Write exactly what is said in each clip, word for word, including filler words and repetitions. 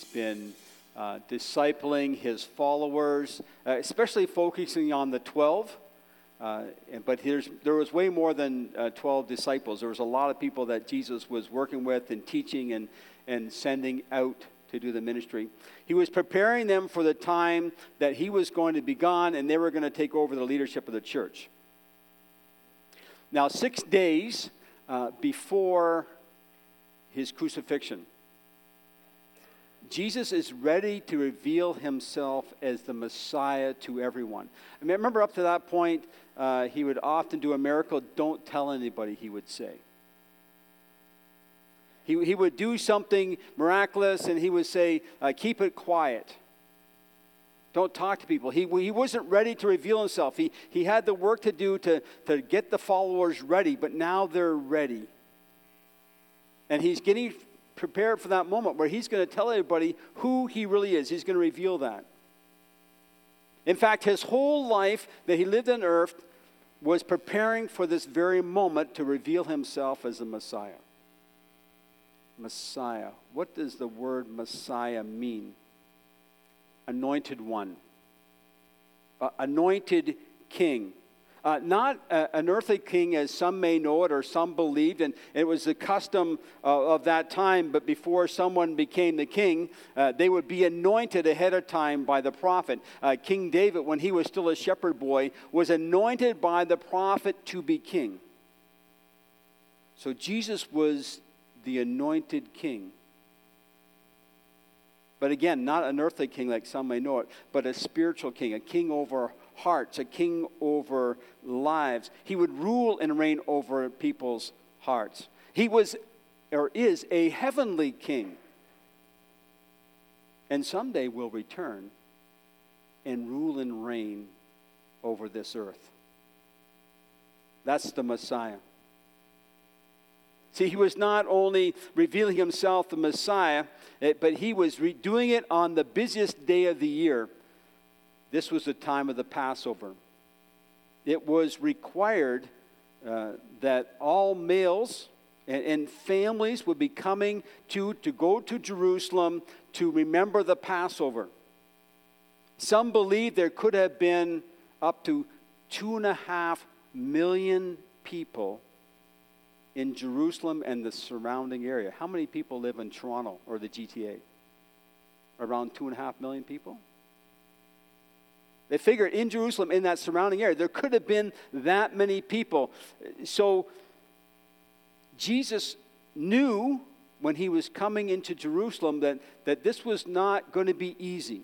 He's been uh, discipling his followers, uh, especially focusing on the twelve. Uh, but there's, there was way more than uh, twelve disciples. There was a lot of people that Jesus was working with and teaching and, and sending out to do the ministry. He was preparing them for the time that he was going to be gone and they were going to take over the leadership of the church. Now, six days uh, before his crucifixion, Jesus is ready to reveal himself as the Messiah to everyone. I mean, remember up to that point, uh, he would often do a miracle. Don't tell anybody, he would say. He, he would do something miraculous and he would say, uh, keep it quiet. Don't talk to people. He, he wasn't ready to reveal himself. He, he had the work to do to, to get the followers ready, but now they're ready. And he's getting prepared for that moment where he's going to tell everybody who he really is. He's going to reveal that. In fact, his whole life that he lived on earth was preparing for this very moment to reveal himself as the Messiah. Messiah. What does the word Messiah mean? Anointed one. Uh, anointed king. Uh, not uh, an earthly king as some may know it or some believed, and it was the custom uh, of that time, but before someone became the king, uh, they would be anointed ahead of time by the prophet. Uh, King David, when he was still a shepherd boy, was anointed by the prophet to be king. So Jesus was the anointed king. But again, not an earthly king like some may know it, but a spiritual king, a king over hearts, a king over lives. He would rule and reign over people's hearts. He was, or is, a heavenly king. And someday will return and rule and reign over this earth. That's the Messiah. See, he was not only revealing himself the Messiah, but he was re- doing it on the busiest day of the year. This was the time of the Passover. It was required uh, that all males and, and families would be coming to, to go to Jerusalem to remember the Passover. Some believe there could have been up to two and a half million people in Jerusalem and the surrounding area. How many people live in Toronto or the G T A? Around two and a half million people? They figured in Jerusalem, in that surrounding area, there could have been that many people. So Jesus knew when he was coming into Jerusalem that, that this was not going to be easy.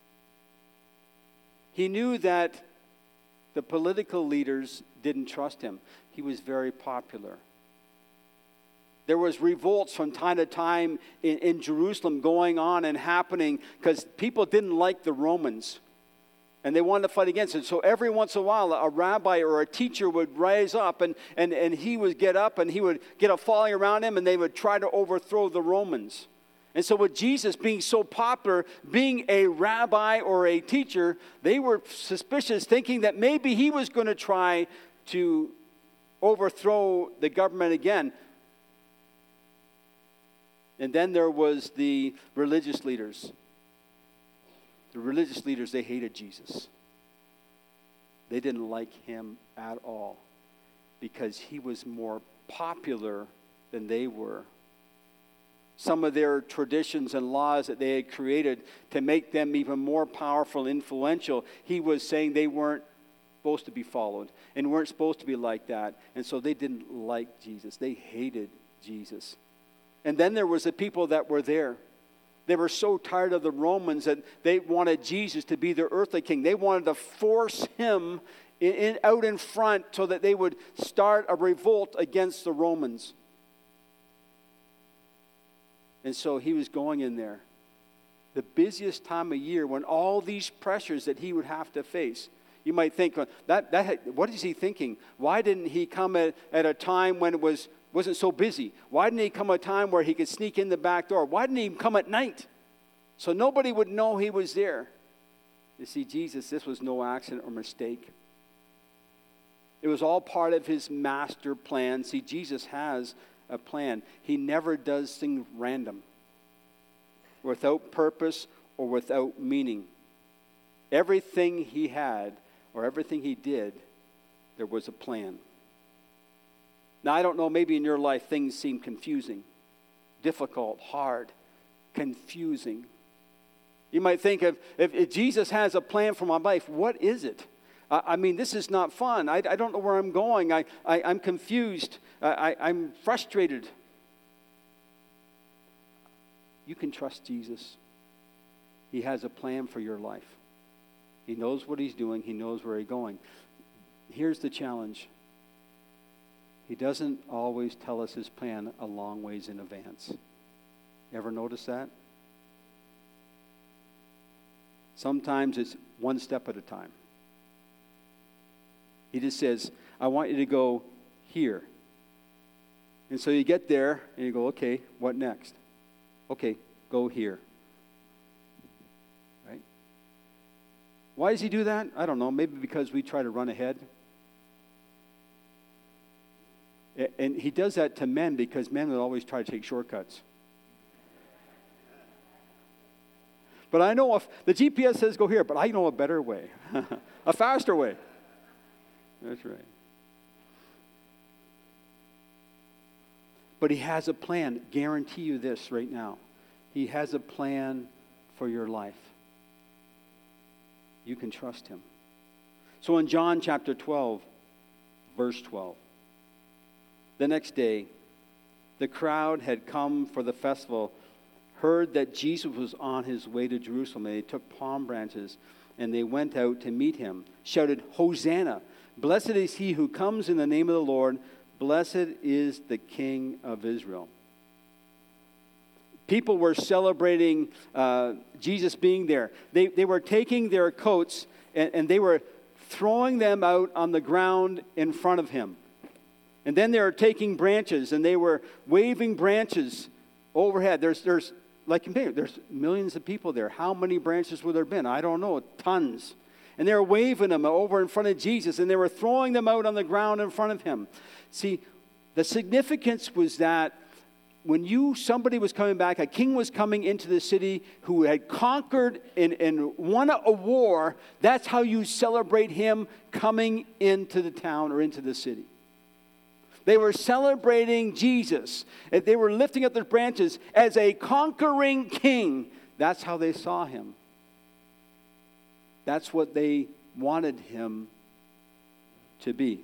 He knew that the political leaders didn't trust him. He was very popular. There was revolts from time to time in, in Jerusalem going on and happening because people didn't like the Romans. And they wanted to fight against it. So every once in a while, a rabbi or a teacher would rise up and, and, and he would get up and he would get a following around him and they would try to overthrow the Romans. And so with Jesus being so popular, being a rabbi or a teacher, they were suspicious, thinking that maybe he was going to try to overthrow the government again. And then there was the religious leaders. The religious leaders, they hated Jesus. They didn't like him at all because he was more popular than they were. Some of their traditions and laws that they had created to make them even more powerful and influential, he was saying they weren't supposed to be followed and weren't supposed to be like that. And so they didn't like Jesus. They hated Jesus. And then there was the people that were there. They were so tired of the Romans that they wanted Jesus to be their earthly king. They wanted to force him in, in, out in front so that they would start a revolt against the Romans. And so he was going in there. The busiest time of year when all these pressures that he would have to face. You might think, that, that, what is he thinking? Why didn't he come at, at a time when it was wasn't so busy? Why didn't he come at a time where he could sneak in the back door? Why didn't he come at night? So nobody would know he was there. You see, Jesus, this was no accident or mistake. It was all part of his master plan. See, Jesus has a plan. He never does things random. without purpose, or without meaning. Everything he had, or everything he did, there was a plan. Now, I don't know, maybe in your life things seem confusing, difficult, hard, confusing. You might think of, if, if Jesus has a plan for my life, what is it? I, I mean, this is not fun. I, I don't know where I'm going. I, I, I'm confused. I, I, I'm frustrated. You can trust Jesus. He has a plan for your life. He knows what he's doing. He knows where he's going. Here's the challenge. He doesn't always tell us his plan a long ways in advance. Ever notice that? Sometimes it's one step at a time. He just says, I want you to go here. And so you get there and you go, okay, what next? Okay, go here. Right? Why does he do that? I don't know. Maybe because we try to run ahead. And he does that to men because men will always try to take shortcuts. But I know if the G P S says go here, but I know a better way, a faster way. That's right. But he has a plan. Guarantee you this right now. He has a plan for your life. You can trust him. So in John chapter twelve, verse twelve, the next day, the crowd had come for the festival, heard that Jesus was on his way to Jerusalem, and they took palm branches, and they went out to meet him, shouted, Hosanna! Blessed is he who comes in the name of the Lord. Blessed is the King of Israel. People were celebrating uh, Jesus being there. They, they were taking their coats, and, and they were throwing them out on the ground in front of him. And then they were taking branches, and they were waving branches overhead. There's, there's like there's millions of people there. How many branches would there have been? I don't know, tons. And they were waving them over in front of Jesus, and they were throwing them out on the ground in front of him. See, the significance was that when you somebody was coming back, a king was coming into the city who had conquered and, and won a war, that's how you celebrate him coming into the town or into the city. They were celebrating Jesus. They were lifting up their branches as a conquering king. That's how they saw him. That's what they wanted him to be.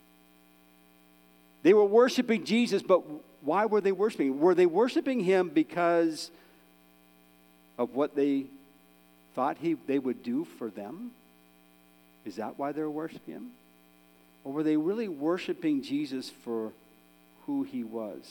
They were worshiping Jesus, but why were they worshiping? Were they worshiping him because of what they thought he they would do for them? Is that why they were worshiping him? Or were they really worshiping Jesus for who he was?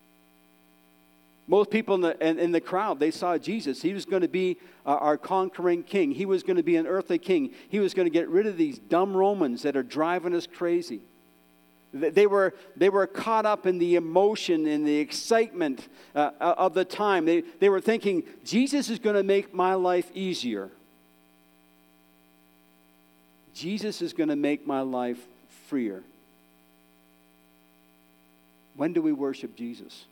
Most people in the, in, in the crowd, they saw Jesus. He was going to be uh, our conquering king. He was going to be an earthly king. He was going to get rid of these dumb Romans that are driving us crazy. They were, they were caught up in the emotion and the excitement uh, of the time. They, they were thinking, Jesus is going to make my life easier. Jesus is going to make my life freer. When do we worship Jesus?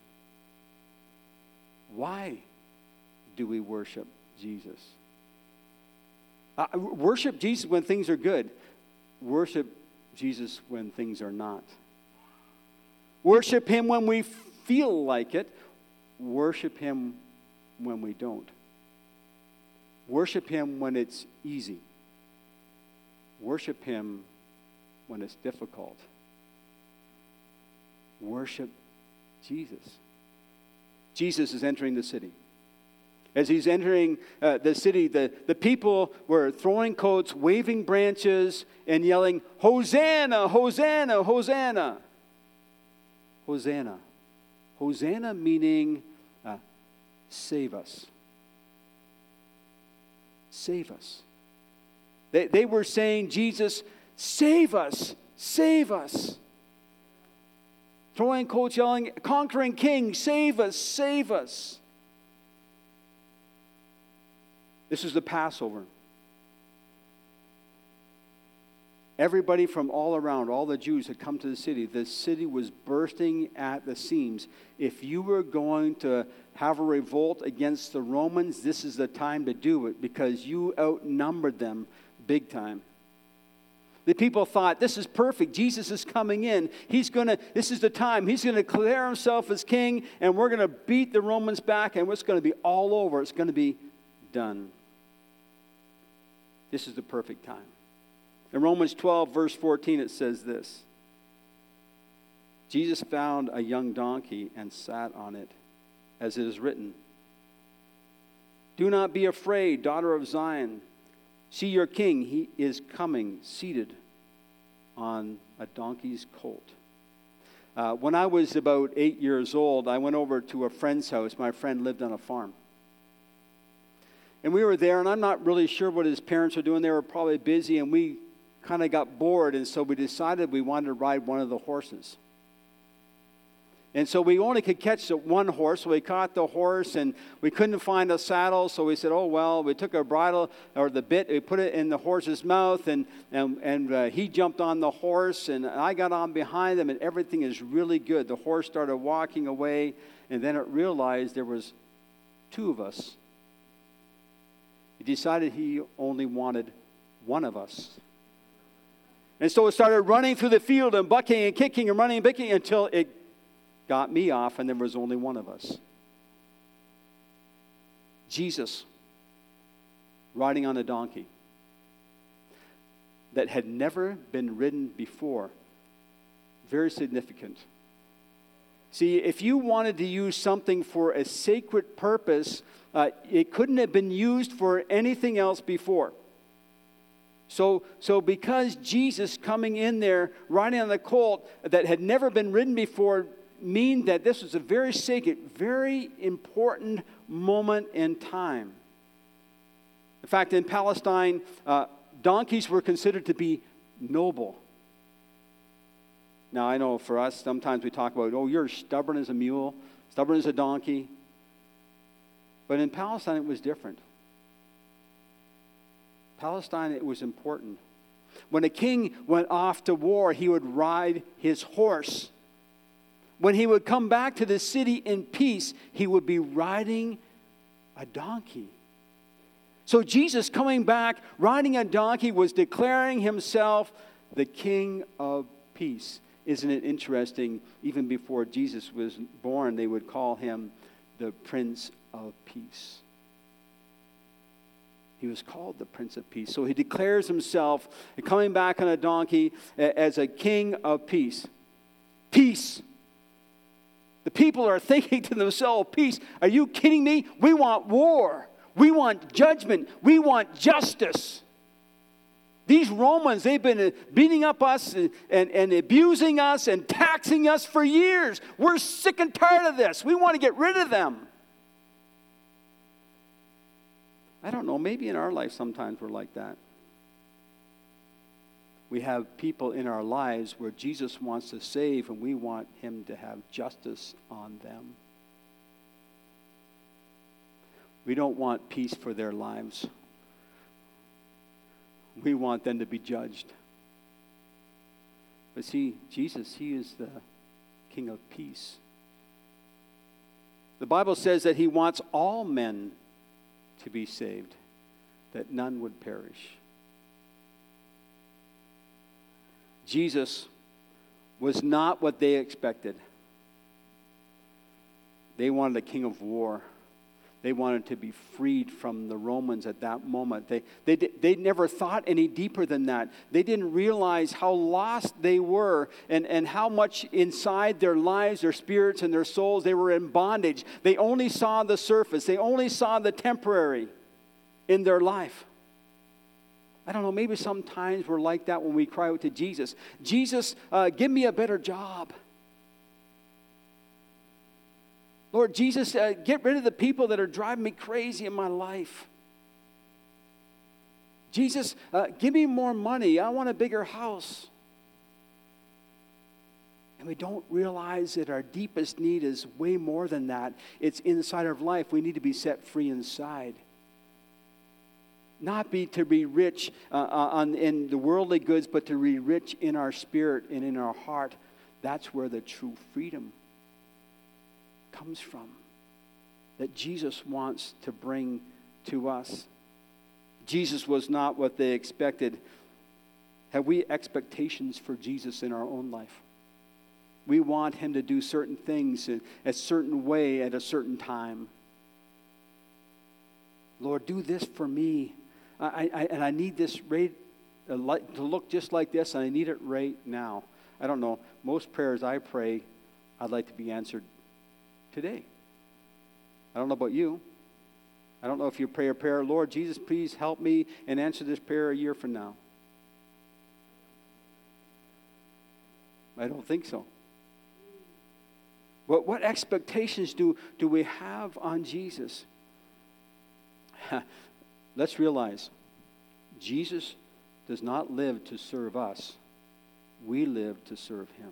Why do we worship Jesus? Uh, worship Jesus when things are good. Worship Jesus when things are not. Worship him when we feel like it. Worship him when we don't. Worship him when it's easy. Worship him when it's difficult. Worship Jesus. Jesus is entering the city. As he's entering uh, the city, the, the people were throwing coats, waving branches, and yelling, Hosanna, Hosanna, Hosanna. Hosanna. Hosanna meaning uh, save us. Save us. They, they were saying, Jesus, save us, save us. Throwing coats, yelling, conquering king, save us, save us. This is the Passover. Everybody from all around, all the Jews had come to the city. The city was bursting at the seams. If you were going to have a revolt against the Romans, this is the time to do it because you outnumbered them big time. The people thought, this is perfect. Jesus is coming in. He's going to, this is the time. He's going to declare himself as king, and we're going to beat the Romans back, and it's going to be all over. It's going to be done. This is the perfect time. In Romans twelve, verse fourteen, it says this. Jesus found a young donkey and sat on it, as it is written. Do not be afraid, daughter of Zion. See your king, he is coming, seated on a donkey's colt. Uh, when I was about eight years old, I went over to a friend's house. My friend lived on a farm. And we were there, and I'm not really sure what his parents were doing. They were probably busy, and we kind of got bored, and so we decided we wanted to ride one of the horses. And so we only could catch one horse, so we caught the horse, and we couldn't find a saddle, so we said, oh, well, we took a bridle, or the bit, we put it in the horse's mouth, and, and, and uh, he jumped on the horse, and I got on behind him, and everything is really good. The horse started walking away, and then it realized there was two of us. He decided he only wanted one of us. And so it started running through the field and bucking and kicking and running and kicking until it got me off and there was only one of us. Jesus riding on a donkey that had never been ridden before. Very significant. See, if you wanted to use something for a sacred purpose, uh, it couldn't have been used for anything else before. So, so because Jesus coming in there, riding on the colt that had never been ridden before, mean that this was a very sacred, very important moment in time. In fact, in Palestine, uh, donkeys were considered to be noble. Now, I know for us, sometimes we talk about, oh, you're stubborn as a mule, stubborn as a donkey. But in Palestine, it was different. Palestine, it was important. When a king went off to war, he would ride his horse. When he would come back to the city in peace, he would be riding a donkey. So Jesus coming back, riding a donkey, was declaring himself the King of Peace. Isn't it interesting? Even before Jesus was born, they would call him the Prince of Peace. He was called the Prince of Peace. So he declares himself coming back on a donkey as a King of Peace. Peace. The people are thinking to themselves, peace. Are you kidding me? We want war. We want judgment. We want justice. These Romans, they've been beating up us and, and, and abusing us and taxing us for years. We're sick and tired of this. We want to get rid of them. I don't know, maybe in our life sometimes we're like that. We have people in our lives where Jesus wants to save and we want him to have justice on them. We don't want peace for their lives. We want them to be judged. But see, Jesus, he is the King of Peace. The Bible says that he wants all men to be saved, that none would perish. Jesus was not what they expected. They wanted a king of war. They wanted to be freed from the Romans at that moment. They, they, they never thought any deeper than that. They didn't realize how lost they were and, and how much inside their lives, their spirits, and their souls, they were in bondage. They only saw the surface. They only saw the temporary in their life. I don't know, maybe sometimes we're like that when we cry out to Jesus. Jesus, uh, give me a better job. Lord Jesus, uh, get rid of the people that are driving me crazy in my life. Jesus, uh, give me more money. I want a bigger house. And we don't realize that our deepest need is way more than that. It's inside of life. We need to be set free inside. not be to be rich uh, on, in the worldly goods, but to be rich in our spirit and in our heart. That's where the true freedom comes from, that Jesus wants to bring to us. Jesus was not what they expected. Have we expectations for Jesus in our own life? We want him to do certain things in a certain way at a certain time. Lord, do this for me. I, I, and I need this right, uh, like, to look just like this, and I need it right now. I don't know. Most prayers I pray, I'd like to be answered today. I don't know about you. I don't know if you pray a prayer, Lord Jesus, please help me and answer this prayer a year from now. I don't think so. What, what expectations do, do we have on Jesus? Let's realize, Jesus does not live to serve us. We live to serve him.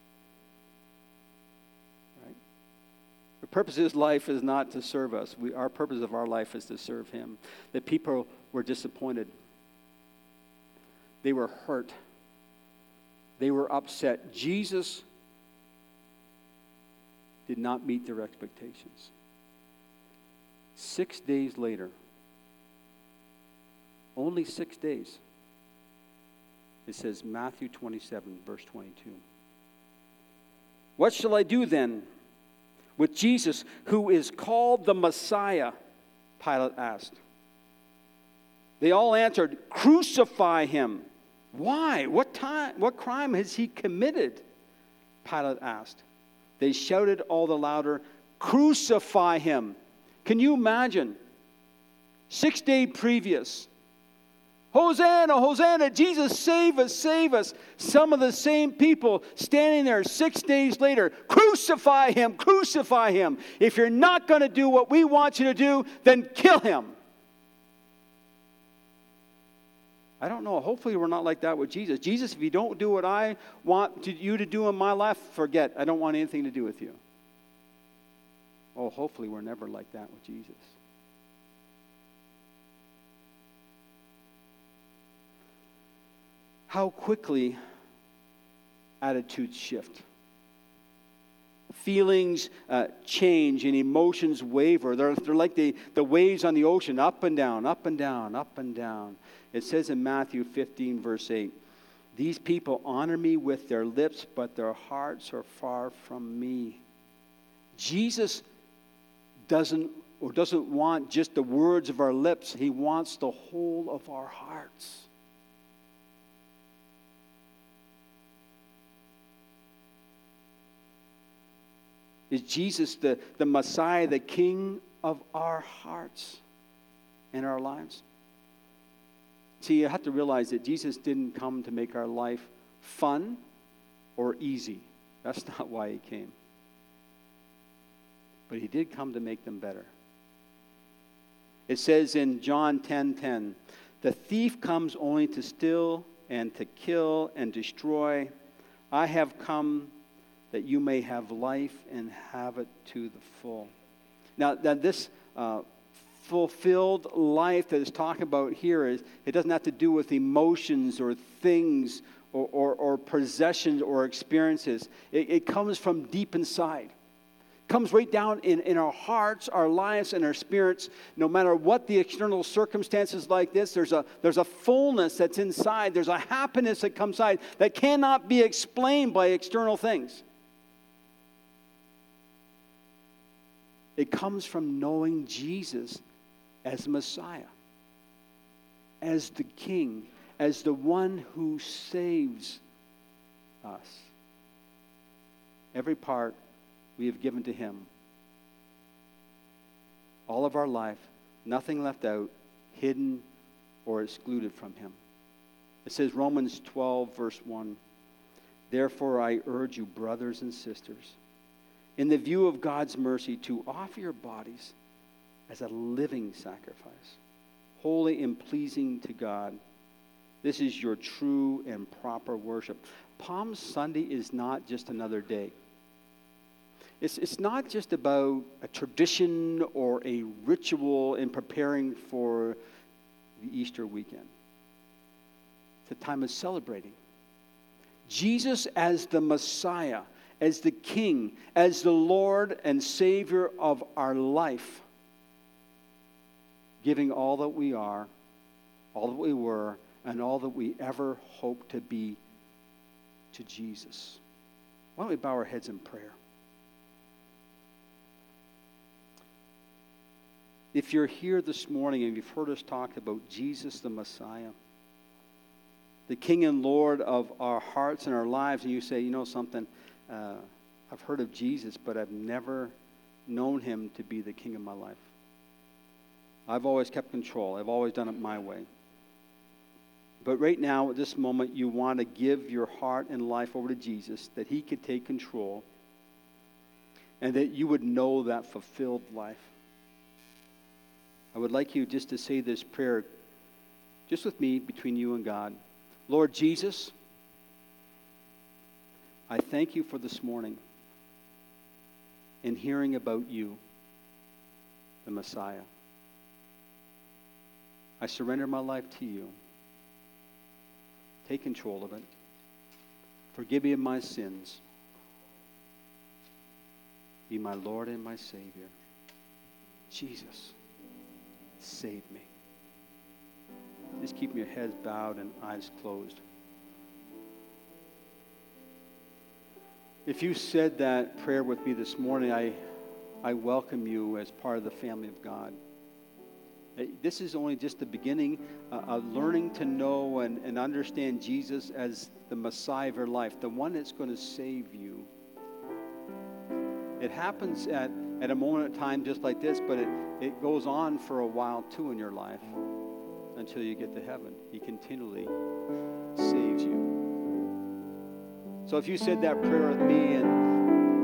Right? The purpose of his life is not to serve us. We, our purpose of our life is to serve him. The people were disappointed. They were hurt. They were upset. Jesus did not meet their expectations. Six days later, only six days, it says Matthew twenty-seven, verse twenty-two. What shall I do then with Jesus, who is called the Messiah? Pilate asked. They all answered, crucify him. Why? What time? What crime has he committed? Pilate asked. They shouted all the louder, crucify him. Can you imagine? Six days previous, Hosanna, Hosanna, Jesus, save us, save us. Some of the same people standing there six days later, crucify him, crucify him. If you're not going to do what we want you to do, then kill him. I don't know. Hopefully we're not like that with Jesus. Jesus, if you don't do what I want to, you to do in my life, forget. I don't want anything to do with you. Oh, hopefully we're never like that with Jesus. How quickly attitudes shift. Feelings uh, change and emotions waver. They're, they're like the, the waves on the ocean, up and down, up and down, up and down. It says in Matthew fifteen, verse eight, these people honor me with their lips, but their hearts are far from me. Jesus doesn't or doesn't want just the words of our lips. He wants the whole of our hearts. Is Jesus the, the Messiah, the King of our hearts and our lives? See, you have to realize that Jesus didn't come to make our life fun or easy. That's not why he came. But he did come to make them better. It says in John ten ten, the thief comes only to steal and to kill and destroy. I have come that you may have life and have it to the full. Now, that this uh, fulfilled life that is talking about here is, it doesn't have to do with emotions or things or, or, or possessions or experiences. It, it comes from deep inside. It comes right down in, in our hearts, our lives, and our spirits. No matter what the external circumstances like this, there's a, there's a fullness that's inside. There's a happiness that comes inside that cannot be explained by external things. It comes from knowing Jesus as Messiah, as the King, as the one who saves us. Every part we have given to him. All of our life, nothing left out, hidden or excluded from him. It says Romans twelve, verse one, therefore I urge you, brothers and sisters, in the view of God's mercy, to offer your bodies as a living sacrifice, holy and pleasing to God. This is your true and proper worship. Palm Sunday is not just another day. It's, it's not just about a tradition or a ritual in preparing for the Easter weekend. It's a time of celebrating Jesus as the Messiah, as the King, as the Lord and Savior of our life, giving all that we are, all that we were, and all that we ever hope to be to Jesus. Why don't we bow our heads in prayer? If you're here this morning and you've heard us talk about Jesus the Messiah, the King and Lord of our hearts and our lives, and you say, you know something, uh, I've heard of Jesus, but I've never known him to be the King of my life. I've always kept control. I've always done it my way. But right now, at this moment, you want to give your heart and life over to Jesus, that he could take control, and that you would know that fulfilled life. I would like you just to say this prayer, just with me, between you and God. Lord Jesus, I thank you for this morning and hearing about you, the Messiah. I surrender my life to you. Take control of it. Forgive me of my sins. Be my Lord and my Savior. Jesus, save me. Just keep your heads bowed and eyes closed. If you said that prayer with me this morning, I, I welcome you as part of the family of God. This is only just the beginning uh, of learning to know and, and understand Jesus as the Messiah of your life, the one that's going to save you. It happens at, at a moment of time just like this, but it, it goes on for a while too in your life until you get to heaven. He continually saves you. So if you said that prayer with me, and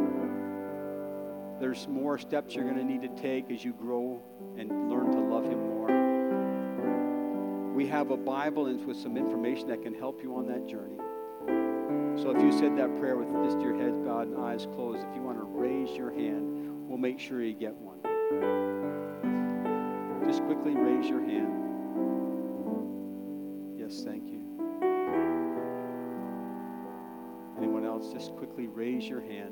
there's more steps you're going to need to take as you grow and learn to love him more. We have a Bible and with some information that can help you on that journey. So if you said that prayer with just your head bowed and eyes closed, if you want to raise your hand, we'll make sure you get one. Just quickly raise your hand. Yes, thank you. Anyone else? Just quickly raise your hand.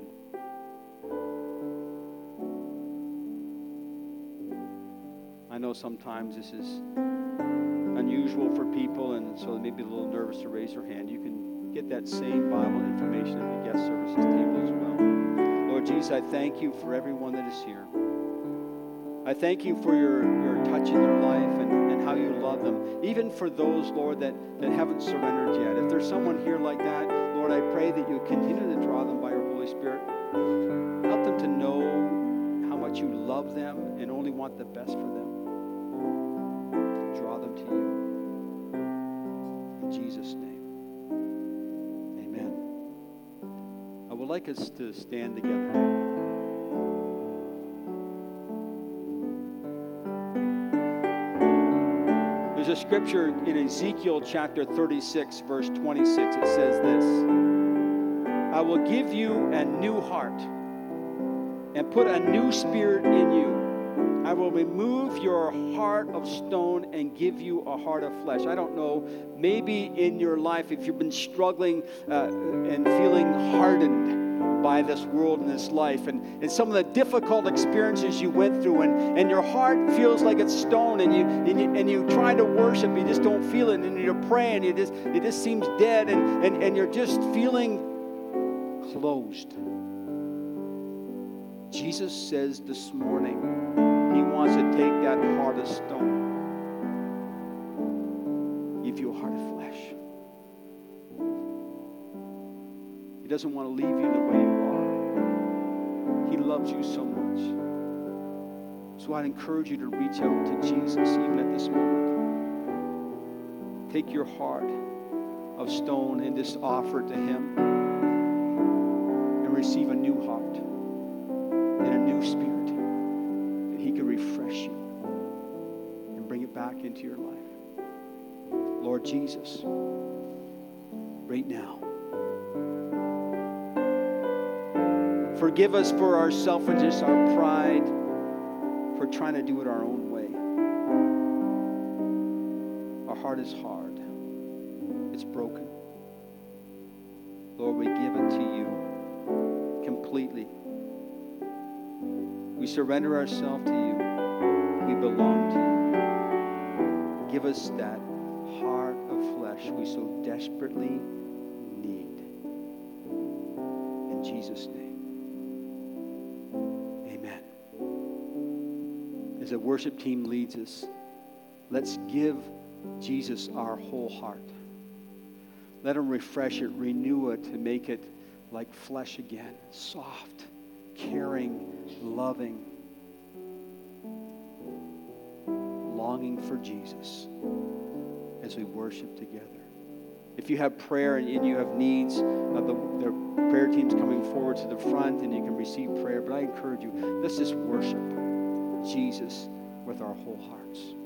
I know sometimes this is unusual for people, and so they may be a little nervous to raise their hand. You can get that same Bible information at the guest services table as well. Lord Jesus, I thank you for everyone that is here. I thank you for your, your touch in their life and, and how you love them. Even for those, Lord, that, that haven't surrendered yet. If there's someone here like that, Lord, I pray that you continue to draw them by your Holy Spirit. Help them to know how much you love them and only want the best for them. Draw them to you. In Jesus' name. Amen. I would like us to stand together. There's a scripture in Ezekiel chapter thirty-six, verse twenty-six. It says this: I will give you a new heart and put a new spirit in you. I will remove your heart of stone and give you a heart of flesh. I don't know, maybe in your life, if you've been struggling uh, and feeling hardened by this world and this life, and, and some of the difficult experiences you went through, and, and your heart feels like it's stone, and you, and you and you try to worship, you just don't feel it, and you're praying, you just it just seems dead, and, and, and you're just feeling closed. Jesus says this morning, he wants to take that heart of stone, give you a heart of flesh. He doesn't want to leave you the way you are. He loves you so much. So I'd encourage you to reach out to Jesus even at this moment. Take your heart of stone and just offer it to him and receive a new heart and a new spirit, that he can refresh you and bring it back into your life. Lord Jesus, right now, forgive us for our selfishness, our pride, for trying to do it our own way. heart is hard. It's broken. Lord, we give it to you completely. We surrender ourselves to you. We belong to you. Give us that heart of flesh we so desperately need. In Jesus' name. Amen. As the worship team leads us, let's give Jesus our whole heart. Let him refresh it, renew it, to make it like flesh again. Soft, caring, loving, longing for Jesus as we worship together. If you have prayer and you have needs, uh, the, the prayer team's coming forward to the front and you can receive prayer. But I encourage you, let's just worship Jesus with our whole hearts.